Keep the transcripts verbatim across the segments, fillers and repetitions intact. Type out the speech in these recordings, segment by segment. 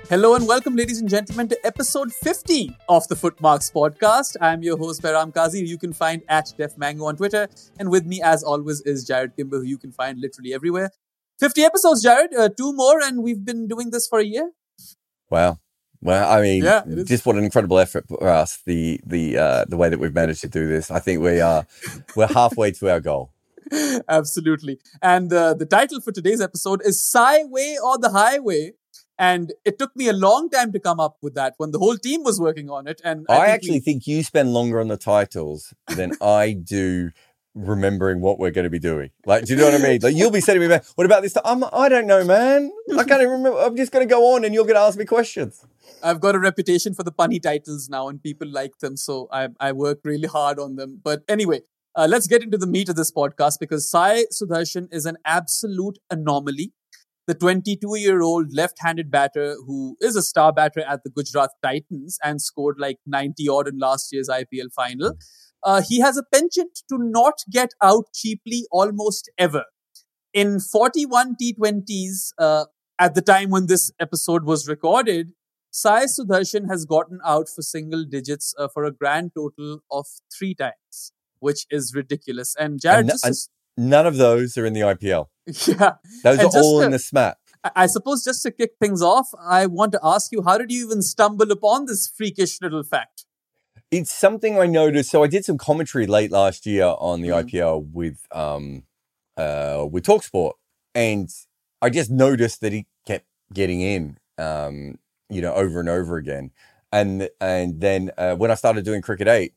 Hello and welcome, ladies and gentlemen, to episode fifty of the Footmarks podcast. I'm your host, Behram Qazi, who you can find at DefMango on Twitter. And with me, as always, is Jared Kimber, who you can find literally everywhere. fifty episodes, Jared. Uh, two more, and we've been doing this for a year. Wow. Well, I mean, yeah, just what an incredible effort for us, the the uh, the way that we've managed to do this. I think we are, we're halfway to our goal. Absolutely. And uh, the title for today's episode is Psy Way or the Highway. And it took me a long time to come up with that when the whole team was working on it. And I, I think actually we... think you spend longer on the titles than I do remembering what we're going to be doing. Like, do you know what I mean? Like, you'll be sending me, man, what about this? I'm, I don't know, man. I can't even remember. I'm just going to go on and you're going to ask me questions. I've got a reputation for the punny titles now and people like them. So I, I work really hard on them. But anyway, uh, let's get into the meat of this podcast because Sai Sudarshan is an absolute anomaly. The twenty-two-year-old left-handed batter who is a star batter at the Gujarat Titans and scored like ninety-odd in last year's I P L final. Uh, he has a penchant to not get out cheaply almost ever. In forty-one T twenties, uh, at the time when this episode was recorded, Sai Sudarshan has gotten out for single digits uh, for a grand total of three times, which is ridiculous. And Jared, and, just... and none of those are in the I P L. Yeah. Those and are all to, in the S M A T. I suppose just to kick things off, I want to ask you, how did you even stumble upon this freakish little fact? It's something I noticed. So I did some commentary late last year on the mm. I P L with um uh with TalkSport, and I just noticed that he kept getting in um you know over and over again. And and then uh, when I started doing Cricket eight,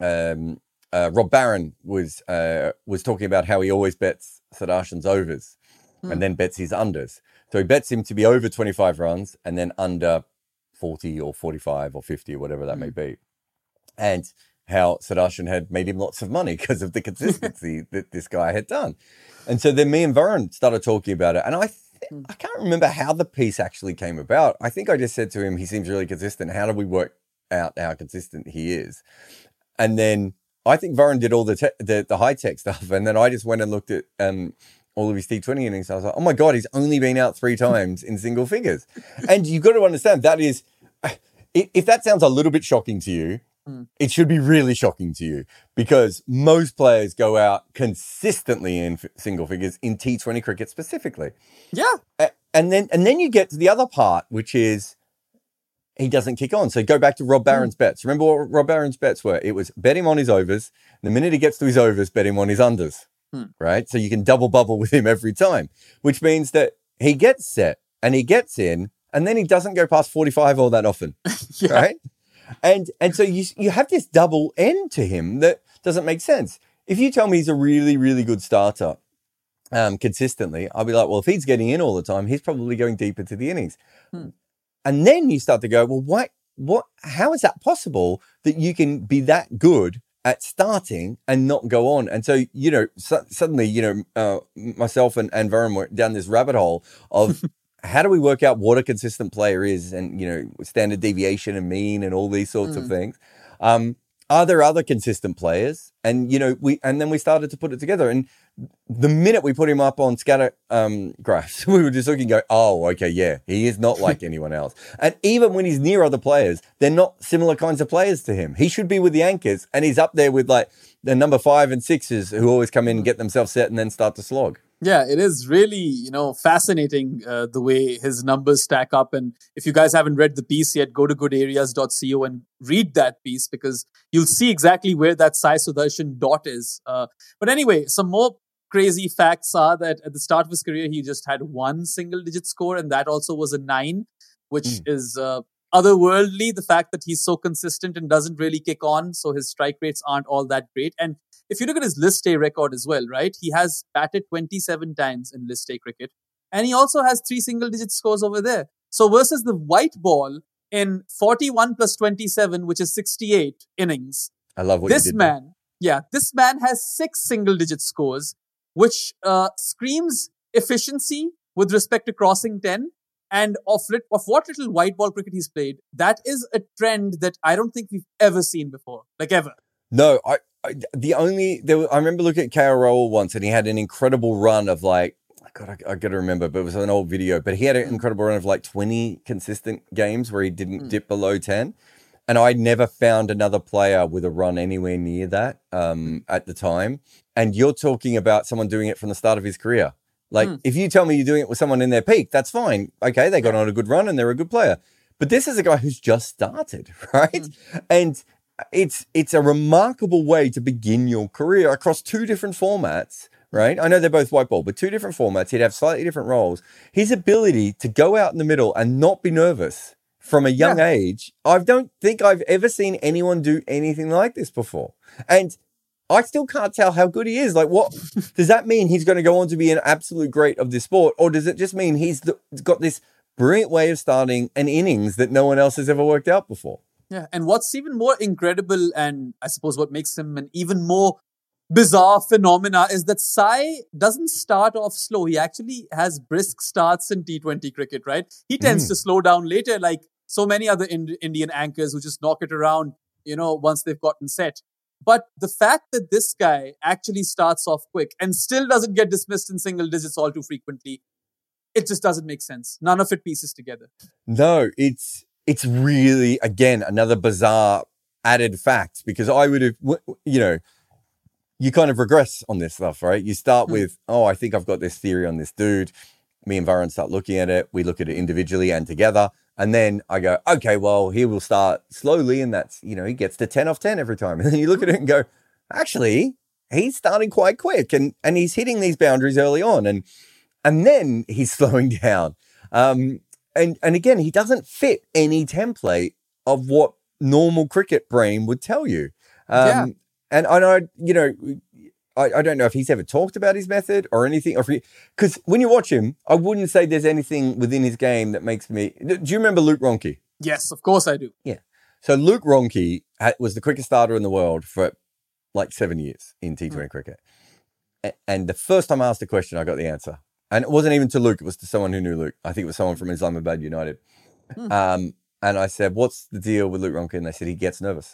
um uh, Rob Barron was uh was talking about how he always bets Sudarshan's overs mm. and then bets his unders. So he bets him to be over twenty-five runs and then under forty or forty-five or fifty or whatever that mm. may be. And how Sudarshan had made him lots of money because of the consistency that this guy had done. And so then me and Varun started talking about it. And I th- mm. I can't remember how the piece actually came about. I think I just said to him, he seems really consistent. How do we work out how consistent he is? And then I think Varun did all the, te- the the high-tech stuff. And then I just went and looked at um, all of his T twenty innings. I was like, oh my God, he's only been out three times in single figures. And you've got to understand that is, if that sounds a little bit shocking to you, mm. it should be really shocking to you because most players go out consistently in f- single figures in T twenty cricket specifically. Yeah. A- and then and then you get to the other part, which is he doesn't kick on. So go back to Rob Barron's mm. bets. Remember what Rob Barron's bets were? It was bet him on his overs. The minute he gets to his overs, bet him on his unders. Mm. Right? So you can double bubble with him every time, which means that he gets set and he gets in and then he doesn't go past forty-five all that often. yeah. Right? And and so you you have this double end to him that doesn't make sense. If you tell me he's a really, really good starter um, consistently, I'll be like, well, if he's getting in all the time, he's probably going deep into the innings. Hmm. And then you start to go, well, what, what, how is that possible that you can be that good at starting and not go on? And so, you know, so, suddenly, you know, uh, myself and, and Varun were down this rabbit hole of how do we work out what a consistent player is and, you know, standard deviation and mean and all these sorts mm. of things. Um, are there other consistent players? And, you know, we, and then we started to put it together. And the minute we put him up on scatter um, graphs, we were just looking and go, oh, okay, yeah, he is not like anyone else. And even when he's near other players, they're not similar kinds of players to him. He should be with the anchors and he's up there with like the number five and sixes who always come in and get themselves set and then start to slog. Yeah, it is really, you know, fascinating uh, the way his numbers stack up. And if you guys haven't read the piece yet, go to good areas dot co and read that piece because you'll see exactly where that Sai Sudarshan dot is. Uh, but anyway, some more crazy facts are that at the start of his career, he just had one single digit score and that also was a nine, which mm. is uh, otherworldly. The fact that he's so consistent and doesn't really kick on, so his strike rates aren't all that great. And if you look at his list A record as well, right? He has batted twenty-seven times in list A cricket. And he also has three single-digit scores over there. So versus the white ball in forty-one plus twenty-seven, which is sixty-eight innings. I love what this you did man, there. yeah, this man has six single-digit scores, which uh, screams efficiency with respect to crossing ten. And of, lit- of what little white ball cricket he's played, that is a trend that I don't think we've ever seen before. Like ever. No, I... I, the only, there was, I remember looking at K L Rahul once and he had an incredible run of like God, I, I got to remember, but it was an old video. But he had an incredible run of like twenty consistent games where he didn't mm. dip below ten. And I never found another player with a run anywhere near that um, at the time. And you're talking about someone doing it from the start of his career. Like, mm. if you tell me you're doing it with someone in their peak, that's fine. Okay, they got on a good run and they're a good player. But this is a guy who's just started, right? Mm. And it's it's a remarkable way to begin your career across two different formats, right? I know they're both white ball, but two different formats. He'd have slightly different roles. His ability to go out in the middle and not be nervous from a young yeah. age, I don't think I've ever seen anyone do anything like this before. And I still can't tell how good he is. Like, what does that mean? He's going to go on to be an absolute great of this sport? Or does it just mean he's the, got this brilliant way of starting an innings that no one else has ever worked out before? Yeah. And what's even more incredible, and I suppose what makes him an even more bizarre phenomena, is that Sai doesn't start off slow. He actually has brisk starts in T twenty cricket, right? He tends mm. to slow down later, like so many other Ind- Indian anchors who just knock it around, you know, once they've gotten set. But the fact that this guy actually starts off quick and still doesn't get dismissed in single digits all too frequently, it just doesn't make sense. None of it pieces together. No, it's it's really, again, another bizarre added fact, because I would have, you know, you kind of regress on this stuff, right? You start mm. with, oh, I think I've got this theory on this dude. Me and Varun start looking at it. We look at it individually and together. And then I go, okay, well, he will start slowly. And that's, you know, he gets to ten off ten every time. And then you look at it and go, actually, he's starting quite quick. And and he's hitting these boundaries early on. And and then he's slowing down. Um, and, and again, he doesn't fit any template of what normal cricket brain would tell you. Um, yeah. And I know, you know, I, I don't know if he's ever talked about his method or anything. Or because when you watch him, I wouldn't say there's anything within his game that makes me... Do you remember Luke Ronchi? Yes, of course I do. Yeah. So Luke Ronchi had, was the quickest starter in the world for like seven years in T twenty mm. cricket. A- and the first time I asked a question, I got the answer. And it wasn't even to Luke. It was to someone who knew Luke. I think it was someone from Islamabad United. Mm. Um, and I said, what's the deal with Luke Ronchi? And they said he gets nervous.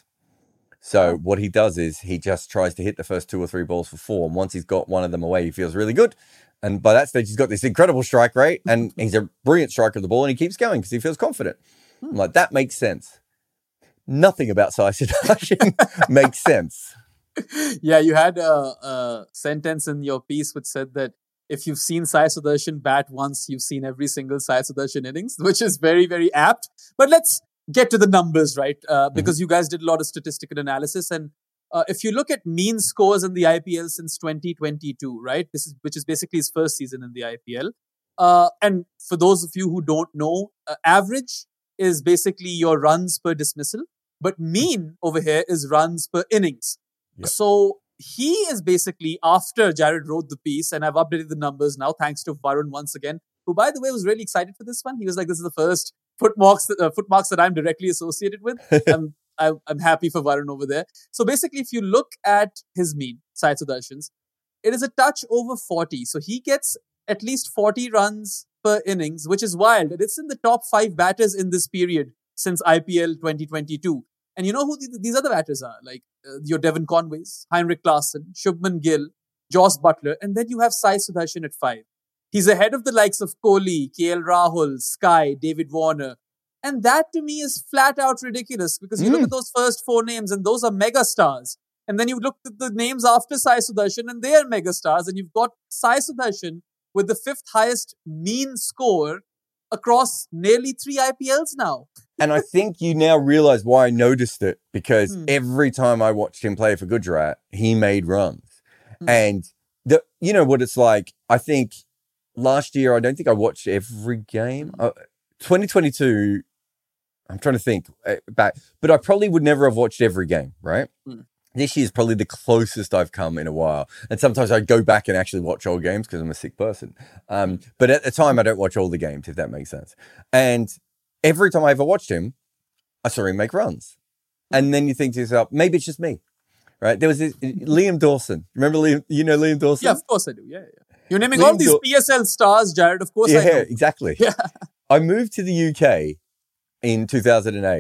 So what he does is he just tries to hit the first two or three balls for four. And once he's got one of them away, he feels really good. And by that stage, he's got this incredible strike rate. And he's a brilliant striker of the ball. And he keeps going because he feels confident. I'm like, that makes sense. Nothing about Sai Sudarshan makes sense. Yeah, you had a, a sentence in your piece which said that if you've seen Sai Sudarshan bat once, you've seen every single Sai Sudarshan innings, which is very, very apt. But let's get to the numbers, right? Uh, because mm-hmm. you guys did a lot of statistical analysis. And uh, if you look at mean scores in the I P L since twenty twenty-two, right? This is, which is basically his first season in the I P L. Uh, and for those of you who don't know, uh, average is basically your runs per dismissal. But mean over here is runs per innings. Yep. So he is basically, after Jared wrote the piece, and I've updated the numbers now, thanks to Varun once again, who, by the way, was really excited for this one. He was like, this is the first footmarks that, uh, footmarks that I'm directly associated with. I'm, I, I'm happy for Varun over there. So basically, if you look at his mean, Sai Sudarshan's, it is a touch over forty. So he gets at least forty runs per innings, which is wild. And it's in the top five batters in this period since I P L twenty twenty-two. And you know who th- these other batters are? Like uh, your Devon Conways, Heinrich Klaasen, Shubman Gill, Joss Butler. And then you have Sai Sudarshan at five. He's ahead of the likes of Kohli, K L Rahul, Sky, David Warner. And that to me is flat out ridiculous because you mm. look at those first four names and those are mega stars. And then you look at the names after Sai Sudarshan and they are mega stars. And you've got Sai Sudarshan with the fifth highest mean score across nearly three I P Ls now. And I think you now realize why I noticed it, because mm. every time I watched him play for Gujarat, he made runs. Mm. And the, you know what it's like? I think last year, I don't think I watched every game. Uh, twenty twenty-two, I'm trying to think back, but I probably would never have watched every game, right? Mm. This year's probably the closest I've come in a while. And sometimes I go back and actually watch old games because I'm a sick person. Um, but at the time, I don't watch all the games, if that makes sense. And every time I ever watched him, I saw him make runs. And then you think to yourself, maybe it's just me, right? There was this, Liam Dawson. Remember Liam? You know Liam Dawson? Yeah, of course I do. Yeah, yeah. You're naming Liam all these P S L stars, Jared. Of course yeah, I know. Yeah, exactly. Yeah. I moved to the U K in two thousand eight.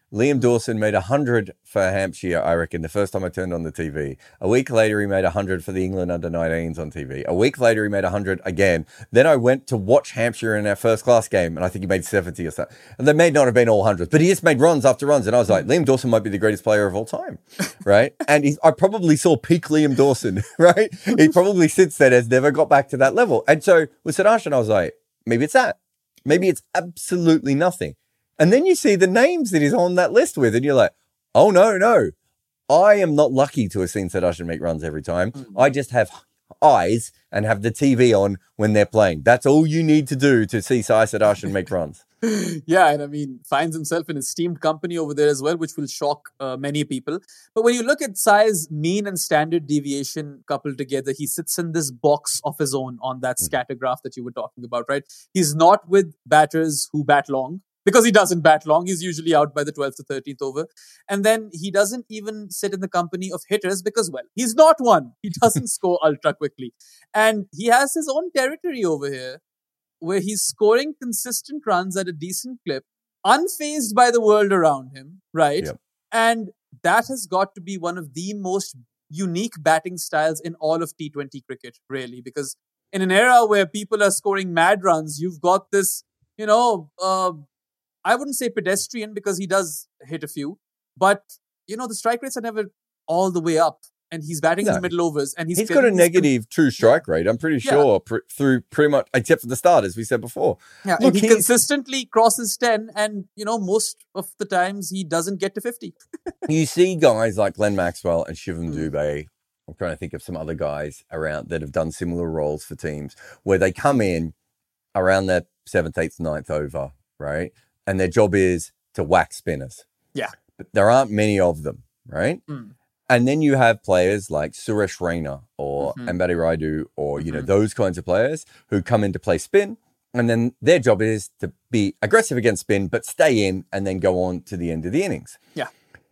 Liam Dawson made one hundred for Hampshire, I reckon, the first time I turned on the T V. A week later, he made one hundred for the England under nineteens on T V. A week later, he made one hundred again. Then I went to watch Hampshire in our first class game, and I think he made seventy or so. And they may not have been all hundreds, but he just made runs after runs. And I was like, Liam Dawson might be the greatest player of all time, right? And he's, I probably saw peak Liam Dawson, right? He probably since then has never got back to that level. And so with Sudarshan, I was like, maybe it's that. Maybe it's absolutely nothing. And then you see the names that he's on that list with, and you're like, oh, no, no. I am not lucky to have seen Sudarshan make runs every time. Mm-hmm. I just have eyes and have the T V on when they're playing. That's all you need to do to see Sai Sudarshan make runs. Yeah, and I mean, finds himself in esteemed company over there as well, which will shock uh, many people. But when you look at Sai's mean and standard deviation coupled together, he sits in this box of his own on that scatter graph that you were talking about, right? He's not with batters who bat long. Because he doesn't bat long. He's usually out by the twelfth to thirteenth over. And then he doesn't even sit in the company of hitters because, well, he's not one. He doesn't score ultra quickly. And he has his own territory over here where he's scoring consistent runs at a decent clip, unfazed by the world around him, right? Yep. And that has got to be one of the most unique batting styles in all of T twenty cricket, really. Because in an era where people are scoring mad runs, you've got this, you know... Uh, I wouldn't say pedestrian because he does hit a few, but you know, the strike rates are never all the way up and he's batting no. in the middle overs and he's, he's got a negative true strike rate. I'm pretty yeah. sure pr- through pretty much, except for the start, as we said before. Yeah. Look, and he consistently crosses ten and you know, most of the times he doesn't get to fifty. You see guys like Glenn Maxwell and Shivam mm. Dubey. I'm trying to think of some other guys around that have done similar roles for teams where they come in around that seventh, eighth, ninth over, right? And their job is to whack spinners. Yeah. But there aren't many of them, right? Mm. And then you have players like Suresh Raina or mm-hmm. Ambati Rayudu or, mm-hmm. you know, those kinds of players who come in to play spin. And then their job is to be aggressive against spin, but stay in and then go on to the end of the innings. Yeah.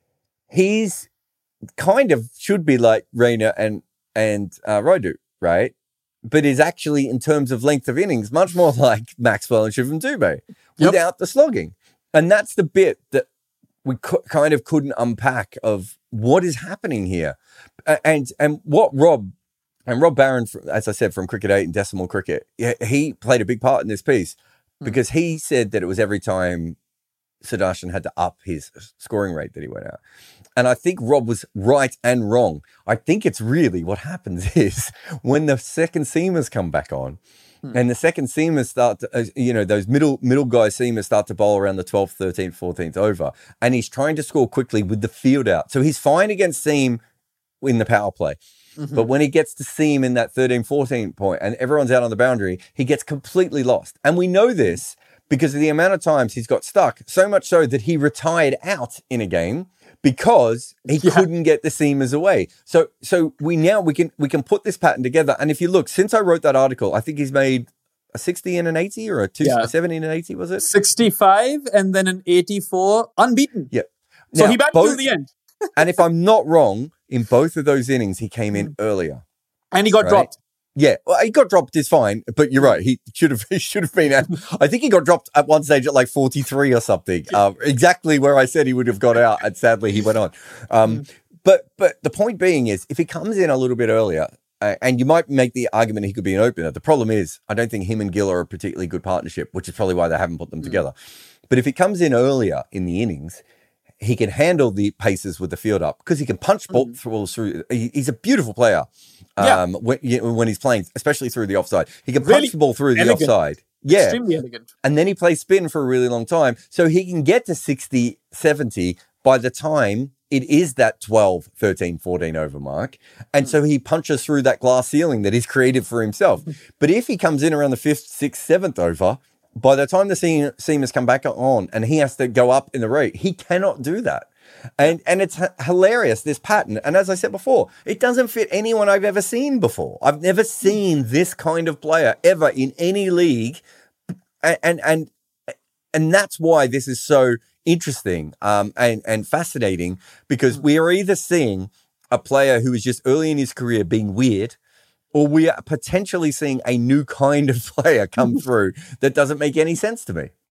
He's kind of should be like Raina and, and uh, Rayudu, right? But is actually, in terms of length of innings, much more like Maxwell and Shivam Dubey without yep. the slogging. And that's the bit that we co- kind of couldn't unpack of what is happening here. And and what Rob, and Rob Barron, as I said, from Cricket eight and Decimal Cricket, he played a big part in this piece because he said that it was every time Sudarshan had to up his scoring rate that he went out. And I think Rob was right and wrong. I think it's really what happens is when the second seamers come back on hmm. and the second seamers start to, uh, you know, those middle middle guy seamers start to bowl around the twelfth, thirteenth, fourteenth over. And he's trying to score quickly with the field out. So he's fine against seam in the power play. Mm-hmm. But when he gets to seam in that thirteen, fourteen point and everyone's out on the boundary, he gets completely lost. And we know this because of the amount of times he's got stuck, so much so that he retired out in a game because he yeah. couldn't get the seamers away. So so we now we can we can put this pattern together. And if you look, since I wrote that article, I think he's made a sixty and an eighty or a, two, yeah. a seventy and an eighty, was it? sixty-five and then an eighty-four, unbeaten. Yeah. So now, he batted till the end. And if I'm not wrong, in both of those innings, he came in earlier. And he got right? dropped. Yeah, well, he got dropped is fine, but you're right. He should have he should have been at, I think he got dropped at one stage at like forty-three or something. Um, exactly where I said he would have got out, and sadly he went on. Um, mm. But but the point being is, if he comes in a little bit earlier, uh, and you might make the argument he could be an opener. The problem is, I don't think him and Gill are a particularly good partnership, which is probably why they haven't put them mm. together. But if he comes in earlier in the innings, he can handle the paces with the field up because he can punch ball mm. balls through. He, he's a beautiful player. Um, yeah. when, you know, when he's playing, especially through the offside, he can punch really the ball through the elegant. offside. Yeah. Extremely elegant. And then he plays spin for a really long time. So he can get to sixty, seventy by the time it is that twelve, thirteen, fourteen over mark. And mm. so he punches through that glass ceiling that he's created for himself. But if he comes in around the fifth, sixth, seventh over, by the time the seam, seamers come back on and he has to go up in the rate, he cannot do that. And and it's h- hilarious, this pattern. And as I said before, it doesn't fit anyone I've ever seen before. I've never seen this kind of player ever in any league. And and and, and that's why this is so interesting um, and, and fascinating, because we are either seeing a player who is just early in his career being weird, or we are potentially seeing a new kind of player come through that doesn't make any sense to me.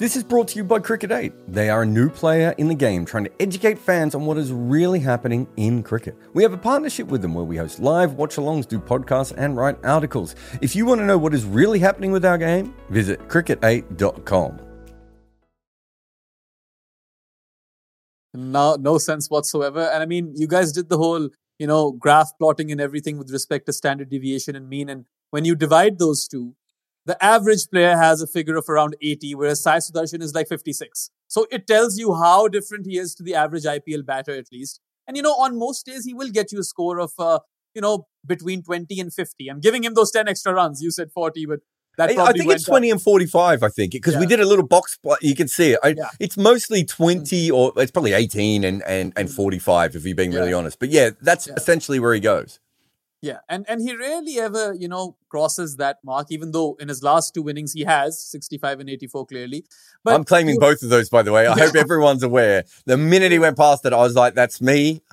This is brought to you by Cricket eight. They are a new player in the game trying to educate fans on what is really happening in cricket. We have a partnership with them where we host live watch-alongs, do podcasts, and write articles. If you want to know what is really happening with our game, visit cricket eight dot com. No, no sense whatsoever. And I mean, you guys did the whole, you know, graph plotting and everything with respect to standard deviation and mean. And when you divide those two, the average player has a figure of around eighty, whereas Sai Sudarshan is like fifty-six. So it tells you how different he is to the average I P L batter, at least. And, you know, on most days, he will get you a score of, uh, you know, between twenty and fifty. I'm giving him those ten extra runs. You said forty, but that probably I think it's twenty up. and forty-five, I think, because yeah. we did a little box plot. You can see it. I, yeah. It's mostly twenty or it's probably eighteen and, and, and forty-five, if you're being really yeah. honest. But yeah, that's yeah. essentially where he goes. Yeah, and, and he rarely ever, you know, crosses that mark, even though in his last two innings he has sixty-five and eighty-four clearly. But I'm claiming you, both of those, by the way. I yeah. hope everyone's aware. The minute he went past it, I was like, that's me.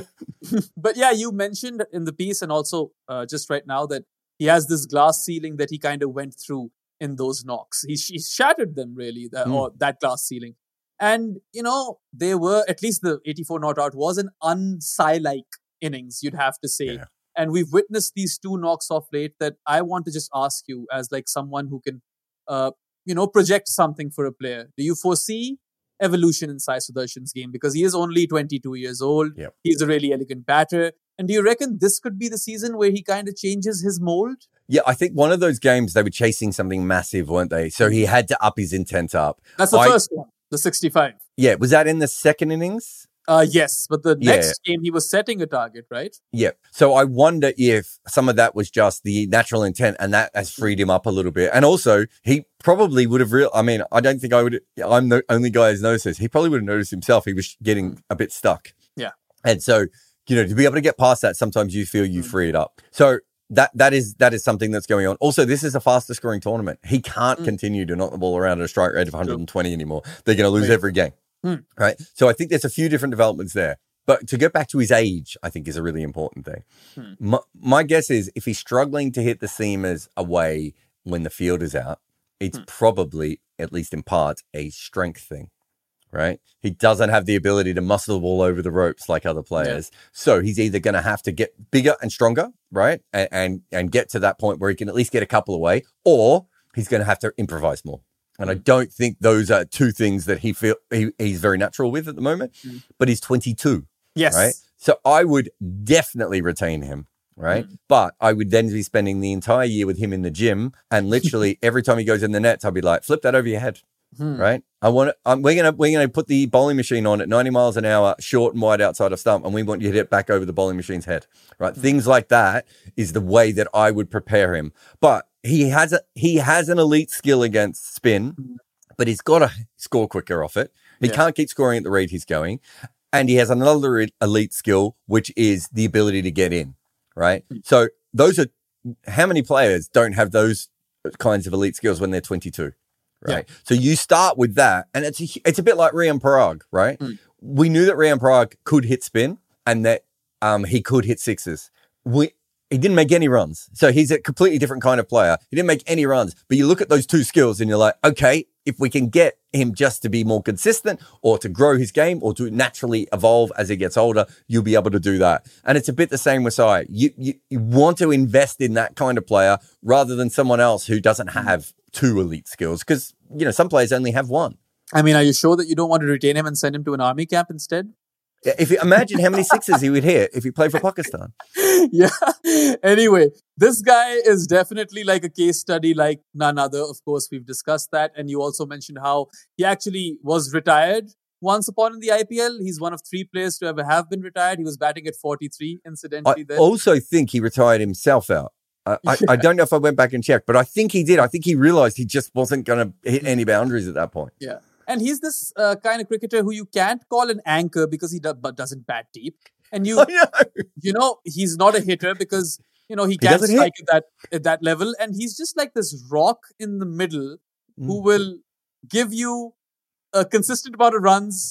But yeah, you mentioned in the piece and also uh, just right now that he has this glass ceiling that he kind of went through in those knocks. He, he shattered them, really, the, mm. or that glass ceiling. And, you know, they were, at least the eighty-four not out was an un-Sai-like innings, you'd have to say. Yeah. And we've witnessed these two knocks of late that I want to just ask you as like someone who can, uh, you know, project something for a player. Do you foresee evolution in Sai Sudarshan's game? Because he is only twenty-two years old. Yep. He's a really elegant batter. And do you reckon this could be the season where he kind of changes his mold? Yeah, I think one of those games, they were chasing something massive, weren't they? So he had to up his intent up. That's the I, first one, the sixty-five. Yeah, was that in the second innings? Uh, yes, but the next yeah. game he was setting a target, right? Yeah. So I wonder if some of that was just the natural intent and that has freed him up a little bit. And also, he probably would have real. I mean, I don't think I would. I'm the only guy who's noticed this. He probably would have noticed himself. He was getting a bit stuck. Yeah. And so, you know, to be able to get past that, sometimes you feel you mm. free it up. So that that is that is something that's going on. Also, this is a faster scoring tournament. He can't mm. continue to knock the ball around at a strike rate of one hundred twenty sure. anymore. They're going to lose right. every game. Hmm. Right. So I think there's a few different developments there. But to get back to his age, I think is a really important thing. Hmm. My, my guess is if he's struggling to hit the seamers away when the field is out, it's hmm. probably, at least in part, a strength thing. Right. He doesn't have the ability to muscle the ball over the ropes like other players. Yeah. So he's either going to have to get bigger and stronger, right? And, and, and get to that point where he can at least get a couple away, or he's going to have to improvise more. And I don't think those are two things that he feel he, he's very natural with at the moment. Mm. But he's twenty-two. Yes. Right. So I would definitely retain him. Right. Mm. But I would then be spending the entire year with him in the gym. And literally every time he goes in the nets, I'll be like, flip that over your head. Mm. Right. I want to, um, we're going to, we're going to put the bowling machine on at ninety miles an hour, short and wide outside of stump. And we want you to hit it back over the bowling machine's head. Right. Mm. Things like that is the way that I would prepare him. But He has a he has an elite skill against spin, but he's got to score quicker off it. He yeah. can't keep scoring at the rate he's going. And he has another elite skill, which is the ability to get in, right? Mm. So those are, how many players don't have those kinds of elite skills when they're twenty-two, right? Yeah. So you start with that, and it's a, it's a bit like Rian Parag, right? Mm. We knew that Rian Parag could hit spin and that um, he could hit sixes. We He didn't make any runs. So he's a completely different kind of player. He didn't make any runs. But you look at those two skills and you're like, okay, if we can get him just to be more consistent or to grow his game or to naturally evolve as he gets older, you'll be able to do that. And it's a bit the same with Sai. You, you, you want to invest in that kind of player rather than someone else who doesn't have two elite skills. Because, you know, some players only have one. I mean, are you sure that you don't want to retain him and send him to an army camp instead? If you imagine how many sixes he would hit if he played for Pakistan. Yeah. Anyway, this guy is definitely like a case study like none other. Of course, we've discussed that. And you also mentioned how he actually was retired once upon in the I P L. He's one of three players to ever have been retired. He was batting at forty-three, incidentally. I then. also think he retired himself out. I, I, I don't know if I went back and checked, but I think he did. I think he realized he just wasn't going to hit any boundaries at that point. Yeah. And he's this uh, kind of cricketer who you can't call an anchor because he do- but doesn't bat deep. And you, know. you know, he's not a hitter because, you know, he can't he strike at that, at that level. And he's just like this rock in the middle mm. who will give you a consistent amount of runs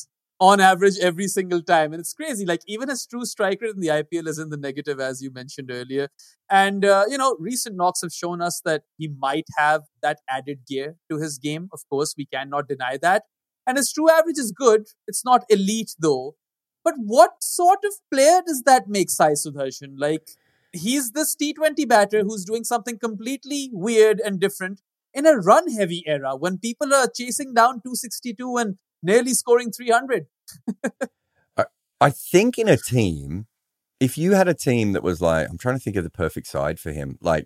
on average every single time. And it's crazy. Like, even his true strike rate in the I P L is in the negative, as you mentioned earlier. And, uh, you know, recent knocks have shown us that he might have that added gear to his game. Of course, we cannot deny that. And his true average is good. It's not elite, though. But what sort of player does that make Sai Sudarshan? Like, he's this T twenty batter who's doing something completely weird and different in a run-heavy era when people are chasing down two sixty-two and nearly scoring three hundred. I, I think in a team, if you had a team that was like, I'm trying to think of the perfect side for him, like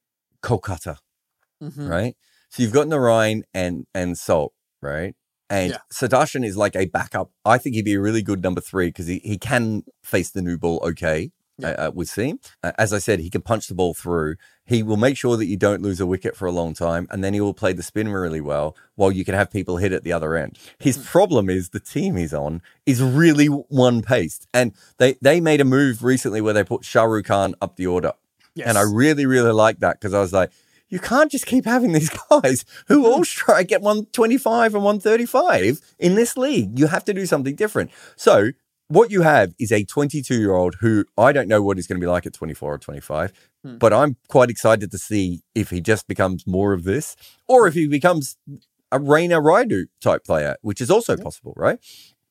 Kolkata, mm-hmm. right? So you've got Narayan and, and Salt, right? And yeah. Sudarshan is like a backup. I think he'd be a really good number three because he, he can face the new ball okay. Yeah. Uh, with seam. Uh, as I said, he can punch the ball through. He will make sure that you don't lose a wicket for a long time, and then he will play the spin really well while you can have people hit at the other end. His mm. problem is the team he's on is really one-paced, and they, they made a move recently where they put Shah Rukh Khan up the order. Yes. And I really, really like that because I was like, you can't just keep having these guys who all strike at one twenty-five and one thirty-five in this league. You have to do something different. So what you have is a twenty-two-year-old who I don't know what he's going to be like at twenty-four or twenty-five, hmm. but I'm quite excited to see if he just becomes more of this or if he becomes a Raina Raidu type player, which is also yeah. possible, right?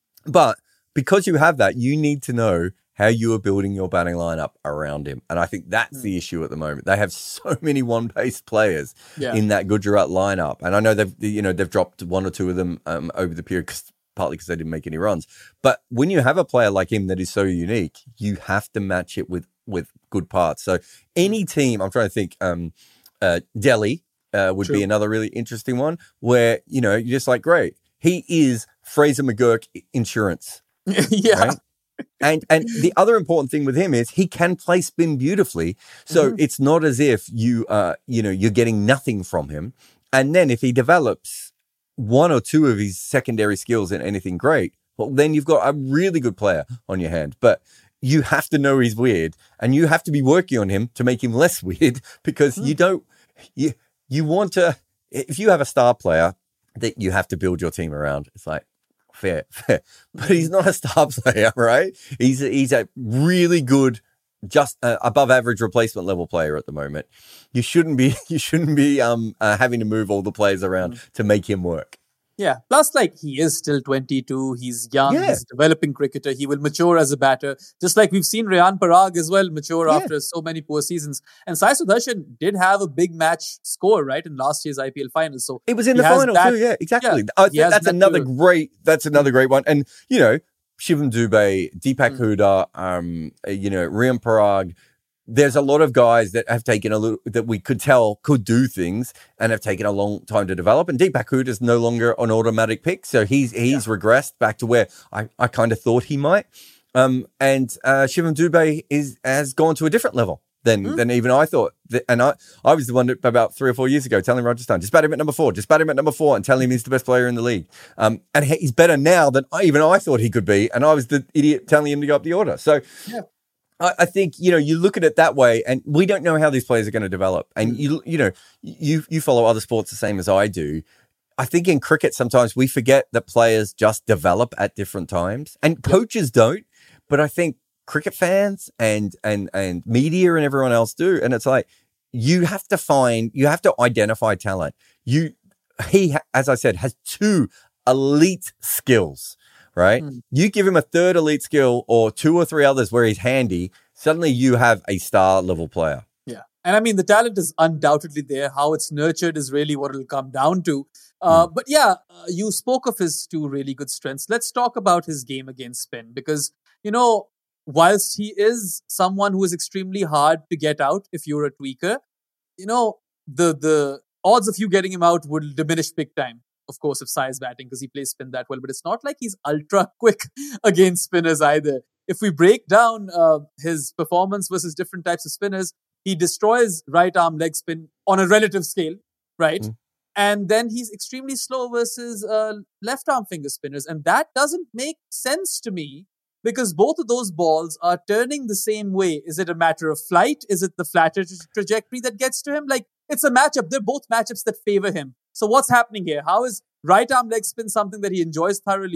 But because you have that, you need to know how you are building your batting lineup around him. And I think that's mm. the issue at the moment. They have so many one-pace players yeah. in that Gujarat lineup. And I know they've, you know, they've dropped one or two of them um, over the period, cause, partly because they didn't make any runs. But when you have a player like him that is so unique, you have to match it with, with good parts. So any team, I'm trying to think, um, uh, Delhi uh, would True. be another really interesting one where, you know, you're just like, great. He is Fraser McGurk insurance. yeah. Right? And and the other important thing with him is he can play spin beautifully. So mm-hmm. it's not as if you uh you know you're getting nothing from him. And then if he develops one or two of his secondary skills in anything great, well then you've got a really good player on your hand. But you have to know he's weird and you have to be working on him to make him less weird because mm-hmm. you don't you you want to if you have a star player that you have to build your team around. It's like Fair, fair, but he's not a star player, right? He's a, he's a really good, just uh, above average replacement level player at the moment. You shouldn't be you shouldn't be um uh, having to move all the players around mm. to make him work. Yeah. Plus, like, he is still twenty-two. He's young. Yeah. He's a developing cricketer. He will mature as a batter, just like we've seen Rayan Parag as well mature yeah. after so many poor seasons. And Sai Sudarshan did have a big match score, right, in last year's I P L final. So it was in the final that, too. Yeah, exactly. Yeah, I think that's another mature. great. That's another great one. And you know, Shivam Dubey, Deepak mm. Huda, um, you know, Rayan Parag. There's a lot of guys that have taken a little, that we could tell could do things and have taken a long time to develop. And Deepak Huda is no longer an automatic pick. So he's, he's yeah. regressed back to where I, I kind of thought he might. Um, and, uh, Shivam Dubey is, has gone to a different level than, mm. than even I thought. And I, I was the one that about three or four years ago telling Rajasthan, just bat him at number four, just bat him at number four and telling him he's the best player in the league. Um, and he's better now than I, even I thought he could be. And I was the idiot telling him to go up the order. So, yeah. I think, you know, you look at it that way and we don't know how these players are going to develop. And, you you know, you you follow other sports the same as I do. I think in cricket, sometimes we forget that players just develop at different times and coaches don't. But I think cricket fans and, and, and media and everyone else do. And it's like, you have to find, you have to identify talent. You, he, as I said, has two elite skills. Right? Mm. You give him a third elite skill or two or three others where he's handy, suddenly you have a star level player. Yeah. And I mean, the talent is undoubtedly there. How it's nurtured is really what it'll come down to. Uh, mm. But yeah, uh, you spoke of his two really good strengths. Let's talk about his game against spin because, you know, whilst he is someone who is extremely hard to get out if you're a tweaker, you know, the, the odds of you getting him out will diminish big time. Of course, if Sai is batting because he plays spin that well, but it's not like he's ultra quick against spinners either. If we break down uh, his performance versus different types of spinners, he destroys right arm leg spin on a relative scale, right? Mm. And then he's extremely slow versus uh, left arm finger spinners. And that doesn't make sense to me because both of those balls are turning the same way. Is it a matter of flight? Is it the flatter tra- trajectory that gets to him? Like, it's a matchup. They're both matchups that favor him. So what's happening here? How is right arm leg spin something that he enjoys thoroughly?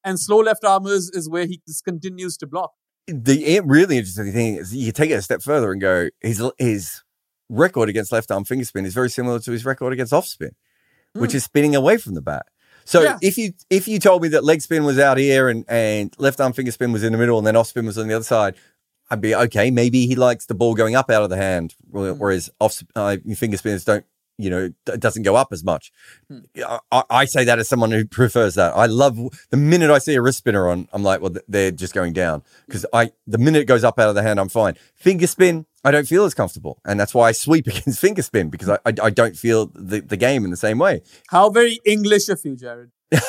and slow left armers is where he just continues to block. The really interesting thing is you take it a step further and go, his his record against left arm finger spin is very similar to his record against off spin, mm. which is spinning away from the bat. So yeah. if you if you told me that leg spin was out here and, and left arm finger spin was in the middle and then off spin was on the other side, I'd be okay. Maybe he likes the ball going up out of the hand, whereas off uh, finger spinners don't. You know, it doesn't go up as much. Hmm. I, I say that as someone who prefers that. I love the minute I see a wrist spinner on, I'm like, well, they're just going down because I, the minute it goes up out of the hand, I'm fine. Finger spin, I don't feel as comfortable. And that's why I sweep against finger spin because I, I, I don't feel the, the game in the same way. How very English of you, Jared.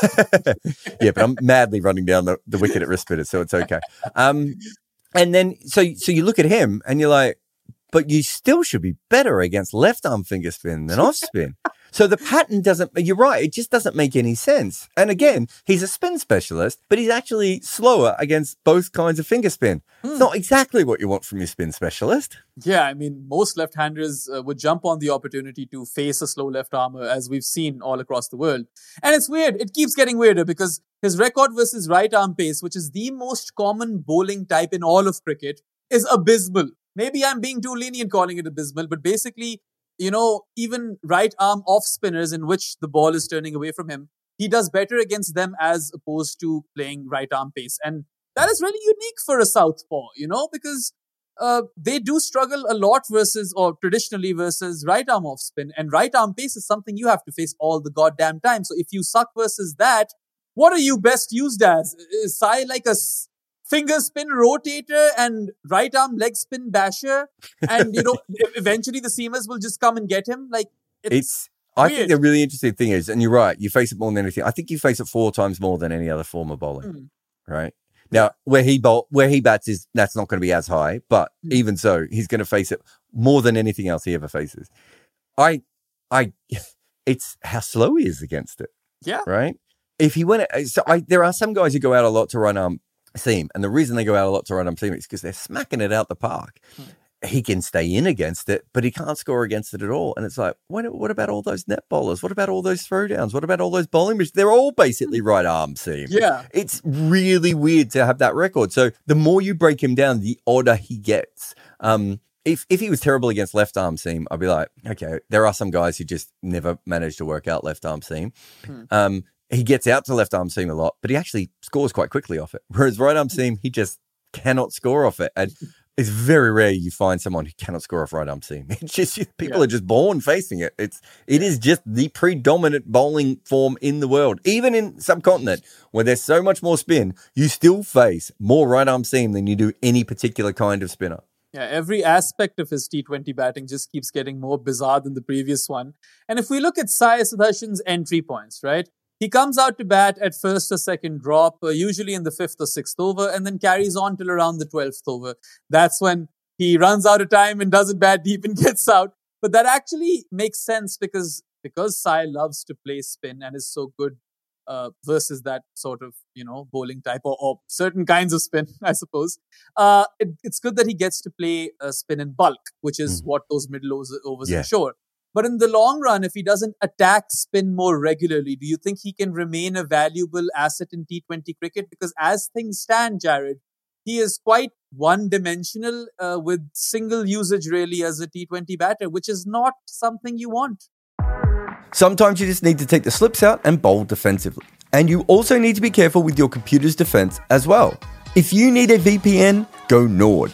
Yeah, but I'm madly running down the, the wicket at wrist spinners, so it's okay. Um, and then, so, so you look at him and you're like, but you still should be better against left arm finger spin than off spin. So the pattern doesn't, you're right, it just doesn't make any sense. And again, he's a spin specialist, but he's actually slower against both kinds of finger spin. Hmm. It's not exactly what you want from your spin specialist. Yeah, I mean, most left-handers uh, would jump on the opportunity to face a slow left armer, as we've seen all across the world. And it's weird, it keeps getting weirder because his record versus right arm pace, which is the most common bowling type in all of cricket, is abysmal. Maybe I'm being too lenient calling it abysmal, but basically, you know, even right arm off spinners in which the ball is turning away from him, he does better against them as opposed to playing right arm pace. And that is really unique for a southpaw, you know, because uh, they do struggle a lot versus, or traditionally versus right arm off spin. And right arm pace is something you have to face all the goddamn time. So if you suck versus that, what are you best used as? Is Sai like a finger spin rotator and right arm leg spin basher, and you know eventually the seamers will just come and get him? Like it's, it's I think the really interesting thing is, and you're right, you face it more than anything. I think you face it four times more than any other form of bowling. Mm. Right now, where he bowl, where he bats is that's not going to be as high, but mm. even so, he's going to face it more than anything else he ever faces. I, I, it's how slow he is against it. Yeah. Right. If he went, so I there are some guys who go out a lot to run arm seam, and the reason they go out a lot to right arm seam is because they're smacking it out the park. Hmm. He can stay in against it, but he can't score against it at all. And it's like, what, what about all those net bowlers? What about all those throwdowns? What about all those bowling machines? They're all basically right arm seam. Yeah. It's really weird to have that record. So the more you break him down, the odder he gets. Um, if, if he was terrible against left arm seam, I'd be like, okay, there are some guys who just never manage to work out left arm seam. Hmm. Um, He gets out to left arm seam a lot, but he actually scores quite quickly off it. Whereas right arm seam, he just cannot score off it. And it's very rare you find someone who cannot score off right arm seam. It's just people yeah. are just born facing it. It's it is just the predominant bowling form in the world. Even in subcontinent, where there's so much more spin, you still face more right arm seam than you do any particular kind of spinner. Yeah, every aspect of his T twenty batting just keeps getting more bizarre than the previous one. And if we look at Sai Sudarshan's entry points, right? He comes out to bat at first or second drop, uh, usually in the fifth or sixth over, and then carries on till around the twelfth over. That's when he runs out of time and doesn't bat deep and gets out. But that actually makes sense because because Sai loves to play spin and is so good uh, versus that sort of, you know, bowling type or, or certain kinds of spin, I suppose. Uh, it, it's good that he gets to play uh, spin in bulk, which is mm. what those middle overs, overs yeah. ensure. But in the long run, if he doesn't attack spin more regularly, do you think he can remain a valuable asset in T twenty cricket? Because as things stand, Jared, he is quite one-dimensional uh, with single usage really as a T twenty batter, which is not something you want. Sometimes you just need to take the slips out and bowl defensively. And you also need to be careful with your computer's defense as well. If you need a V P N, go Nord.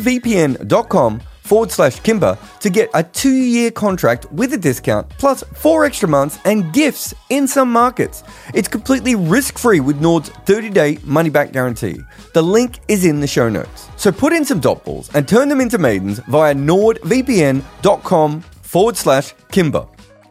NordVPN.com forward slash Kimber to get a two-year contract with a discount, plus four extra months and gifts in some markets. It's completely risk-free with Nord's thirty-day money-back guarantee. The link is in the show notes. So put in some dot balls and turn them into maidens via NordVPN.com forward slash Kimber.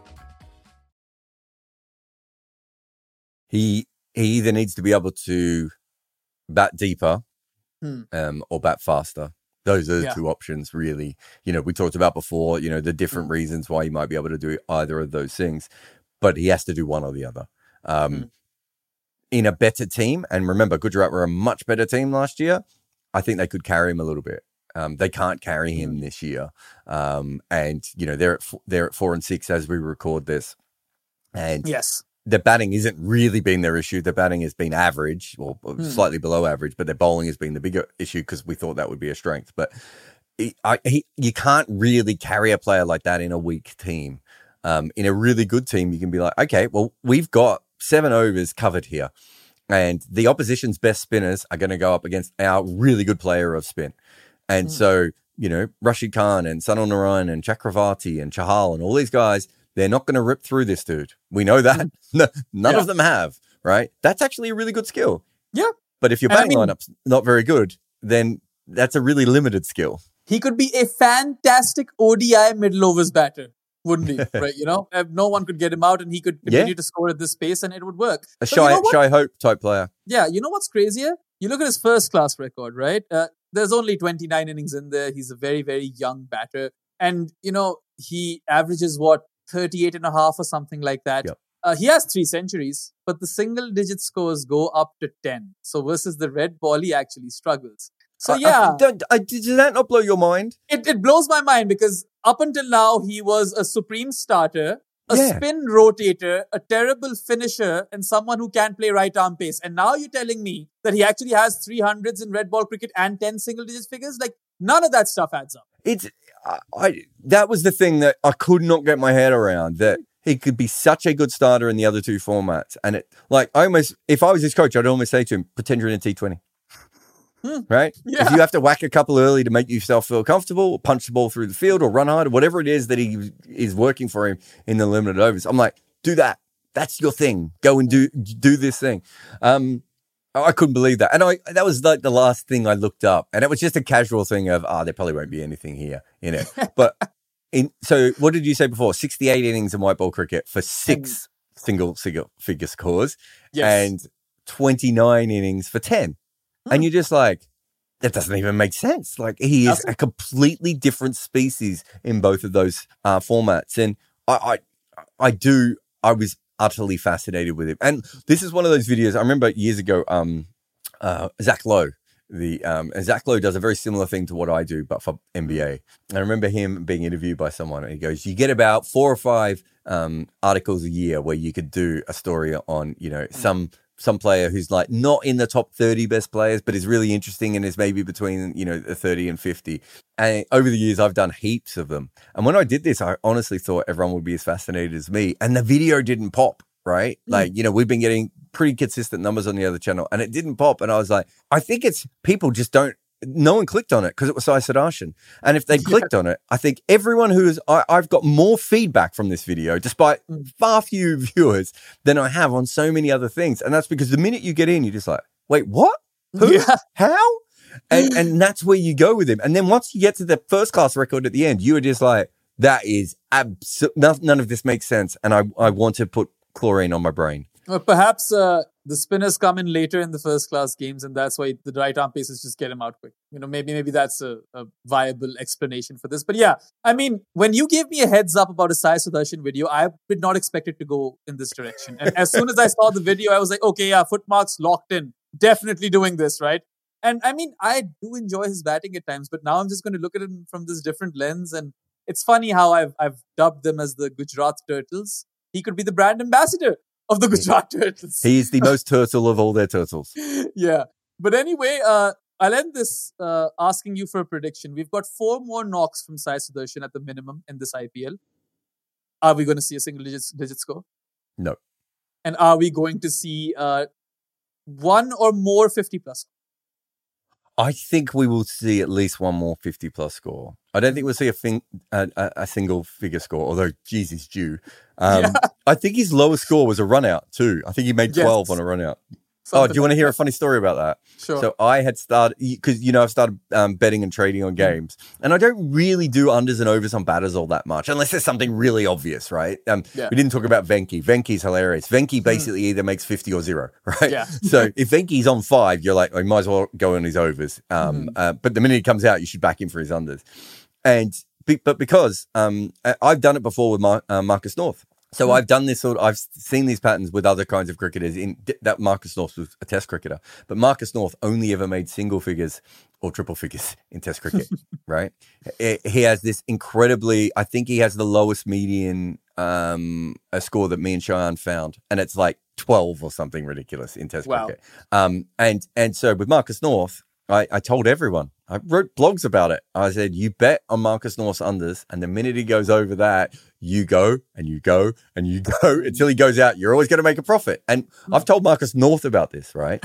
He, he either needs to be able to bat deeper hmm. um, or bat faster. Those are the yeah. two options, really. You know, we talked about before, you know, the different mm. reasons why you might be able to do either of those things, but he has to do one or the other. Um, mm. In a better team, and remember, Gujarat were a much better team last year, I think they could carry him a little bit. Um, they can't carry him mm. this year. Um, and, you know, they're at, f- they're at four and six as we record this. And yes. their batting isn't really been their issue. Their batting has been average or Hmm. slightly below average, but their bowling has been the bigger issue because we thought that would be a strength. But he, I, he, you can't really carry a player like that in a weak team. Um, in a really good team, you can be like, okay, well, we've got seven overs covered here. And the opposition's best spinners are going to go up against our really good player of spin. And Hmm. so, you know, Rashid Khan and Sunil Narayan and Chakravarti and Chahal and all these guys, they're not going to rip through this dude. We know that. No, none Yeah. of them have, right? That's actually a really good skill. Yeah. But if your And I batting mean- lineup's not very good, then that's a really limited skill. He could be a fantastic O D I middle overs batter, wouldn't he? Right? You know, Uh, no one could get him out, and he could continue Yeah. to score at this pace, and it would work. A But shy, you know what? shy hope type player. Yeah, you know what's crazier? You look at his first class record, right? Uh, there's only twenty-nine innings in there. He's a very, very young batter. And, you know, he averages what, thirty-eight and a half or something like that. Yep. Uh, he has three centuries, but the single digit scores go up to ten. So versus the red ball, he actually struggles. So I- I- yeah, don't- I- did that not blow your mind? it, it blows my mind because up until now, he was a supreme starter, a Yeah. spin rotator, a terrible finisher, and someone who can play right arm pace. And now you're telling me that he actually has three hundreds in red ball cricket and ten single digit figures? Like, none of that stuff adds up. It's I, I that was the thing that I could not get my head around, that he could be such a good starter in the other two formats. And it like I almost if I was his coach, I'd almost say to him, pretend you're in a T twenty. Hmm. Right? Yeah. If you have to whack a couple early to make yourself feel comfortable, or punch the ball through the field or run hard or whatever it is that he is working for him in the limited overs, I'm like, do that. That's your thing. Go and do do this thing. Um I couldn't believe that. And I that was like the last thing I looked up. And it was just a casual thing of, ah, oh, there probably won't be anything here in it. But in so what did you say before? sixty-eight innings in white ball cricket for six um, single, single figure scores Yes. and twenty-nine innings for ten. Hmm. And you're just like, that doesn't even make sense. Like he is Nothing. a completely different species in both of those uh, formats. And I, I, I do, I was utterly fascinated with him. And this is one of those videos I remember years ago, um, uh, Zach Lowe, the, um, and Zach Lowe does a very similar thing to what I do, but for N B A. And I remember him being interviewed by someone and he goes, you get about four or five, um, articles a year where you could do a story on, you know, some, some player who's like not in the top thirty best players, but is really interesting and is maybe between, you know, the thirty and fifty. And over the years, I've done heaps of them. And when I did this, I honestly thought everyone would be as fascinated as me. And the video didn't pop, right? Mm. Like, you know, we've been getting pretty consistent numbers on the other channel and it didn't pop. And I was like, I think it's people just don't, no one clicked on it because it was Sai Sudarshan. And if they clicked yeah. on it, I think everyone who is, I, I've got more feedback from this video, despite mm. far few viewers than I have on so many other things. And that's because the minute you get in, you're just like, wait, what? Who? Yeah. How? And, and that's where you go with him. And then once you get to the first class record at the end, you are just like, that is abs- none of this makes sense. And I, I want to put chlorine on my brain. Well, perhaps uh, the spinners come in later in the first class games, and that's why the right arm paces just get him out quick. You know, maybe maybe that's a, a viable explanation for this. But yeah, I mean, when you gave me a heads up about a Sai Sudarshan video, I did not expect it to go in this direction. And as soon as I saw the video, I was like, okay, yeah, foot marks locked in, definitely doing this, right? And I mean, I do enjoy his batting at times, but now I'm just going to look at him from this different lens. And it's funny how I've I've dubbed them as the Gujarat Turtles. He could be the brand ambassador of the Gujarat Turtles. He's the most turtle of all their turtles. Yeah. But anyway, uh, I'll end this uh, asking you for a prediction. We've got four more knocks from Sai Sudarshan at the minimum in this I P L. Are we going to see a single digit, digit score? No. And are we going to see uh, one or more fifty plus? I think we will see at least one more fifty plus score. I don't think we'll see a, fin- a, a, a single figure score, although, geez, he's due. Um, yeah. I think his lowest score was a run out too. I think he made twelve yes. on a run out. Something oh, do you want to hear a funny story about that? Sure. So I had started, because, you know, I've started um, betting and trading on games, and I don't really do unders and overs on batters all that much, unless there's something really obvious, right? Um, yeah. We didn't talk about Venki. Venki's hilarious. Venki basically mm. either makes fifty or zero, right? Yeah. So if Venki's on five, you're like, oh, you might as well go on his overs. Um, mm. uh, but the minute he comes out, you should back him for his unders. And But because um, I've done it before with Mar- uh, Marcus North. So I've done this sort of, I've seen these patterns with other kinds of cricketers. In that Marcus North was a test cricketer, but Marcus North only ever made single figures or triple figures in test cricket, right? He has this incredibly, I think he has the lowest median um, a score that me and Cheyenne found, and it's like twelve or something ridiculous in Test Wow. cricket. Um, and and so with Marcus North, I, I told everyone. I wrote blogs about it. I said, you bet on Marcus North's unders, and the minute he goes over that, you go and you go and you go until he goes out. You're always going to make a profit. And I've told Marcus North about this, right?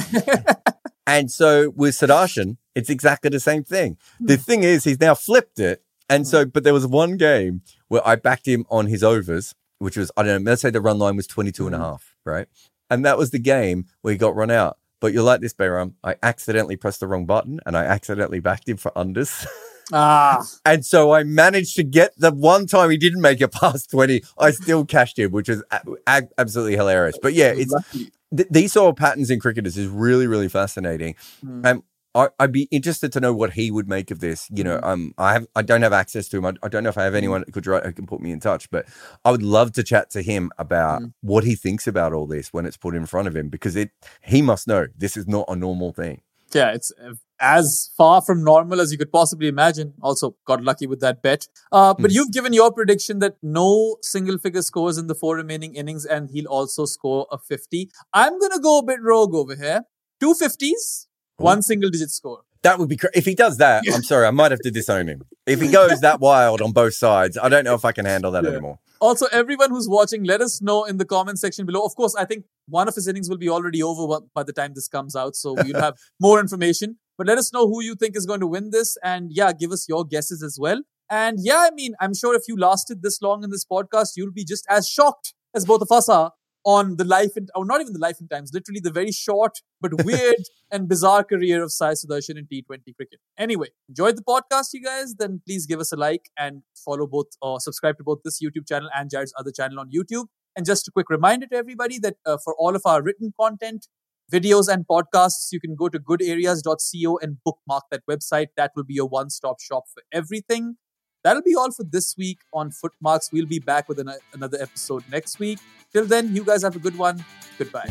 And so with Sudarshan, it's exactly the same thing. The thing is, he's now flipped it. And so, but there was one game where I backed him on his overs, which was, I don't know, let's say the run line was twenty-two and a half, right? And that was the game where he got run out. But you're like this, Bayram. I accidentally pressed the wrong button and I accidentally backed him for unders. Ah. And so I managed to get the one time he didn't make it past twenty, I still cashed him, which was a- a- absolutely hilarious. But yeah, it's th- these sort of patterns in cricketers is really, really fascinating. Mm. Um, I, I'd be interested to know what he would make of this. You know, um, I have, I don't have access to him. I, I don't know if I have anyone that could write, who can put me in touch, but I would love to chat to him about Mm. what he thinks about all this when it's put in front of him, because it, he must know this is not a normal thing. Yeah, it's uh, as far from normal as you could possibly imagine. Also, got lucky with that bet. Uh, but Mm. you've given your prediction that no single figure scores in the four remaining innings, and he'll also score a fifty. I'm going to go a bit rogue over here. Two fifties, Ooh. one single digit score. That would be cra- if he does that. I'm sorry, I might have to disown him. If he goes that wild on both sides, I don't know if I can handle that Yeah. anymore. Also, everyone who's watching, let us know in the comment section below. Of course, I think one of his innings will be already over by the time this comes out, so you'll have more information. But let us know who you think is going to win this. And yeah, give us your guesses as well. And yeah, I mean, I'm sure if you lasted this long in this podcast, you'll be just as shocked as both of us are on the life and, or not even the life and times, literally the very short but weird and bizarre career of Sai Sudarshan in T twenty cricket. Anyway, enjoyed the podcast, you guys? Then please give us a like and follow both or subscribe to both this YouTube channel and Jared's other channel on YouTube. And just a quick reminder to everybody that uh, for all of our written content, videos and podcasts, you can go to good areas dot co and bookmark that website. That will be your one-stop shop for everything. That'll be all for this week on Footmarks. We'll be back with an- another episode next week. Till then, you guys have a good one. Goodbye.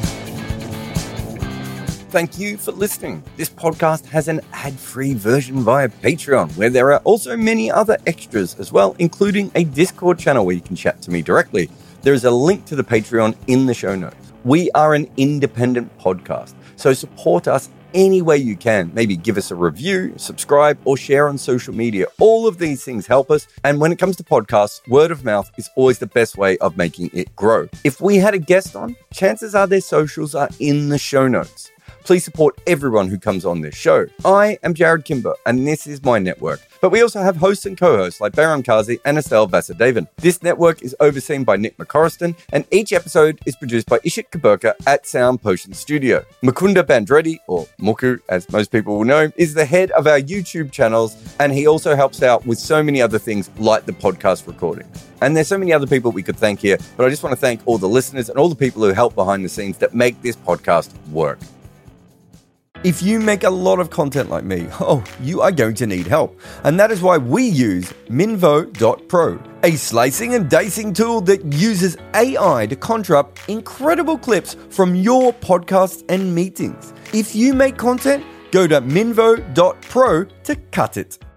Thank you for listening. This podcast has an ad-free version via Patreon, where there are also many other extras as well, including a Discord channel where you can chat to me directly. There is a link to the Patreon in the show notes. We are an independent podcast, so support us any way you can. Maybe give us a review, subscribe, or share on social media. All of these things help us. And when it comes to podcasts, word of mouth is always the best way of making it grow. If we had a guest on, chances are their socials are in the show notes. Please support everyone who comes on this show. I am Jared Kimber, and this is my network. But we also have hosts and co-hosts like Bayram Kazi and Estelle Vasudevan. This network is overseen by Nick McCorriston, and each episode is produced by Ishit Kaburka at Sound Potion Studio. Mukunda Bandretti, or Muku as most people will know, is the head of our YouTube channels, and he also helps out with so many other things like the podcast recording. And there's so many other people we could thank here, but I just want to thank all the listeners and all the people who help behind the scenes that make this podcast work. If you make a lot of content like me, oh, you are going to need help. And that is why we use Minvo dot pro, a slicing and dicing tool that uses A I to conjure up incredible clips from your podcasts and meetings. If you make content, go to Minvo dot pro to cut it.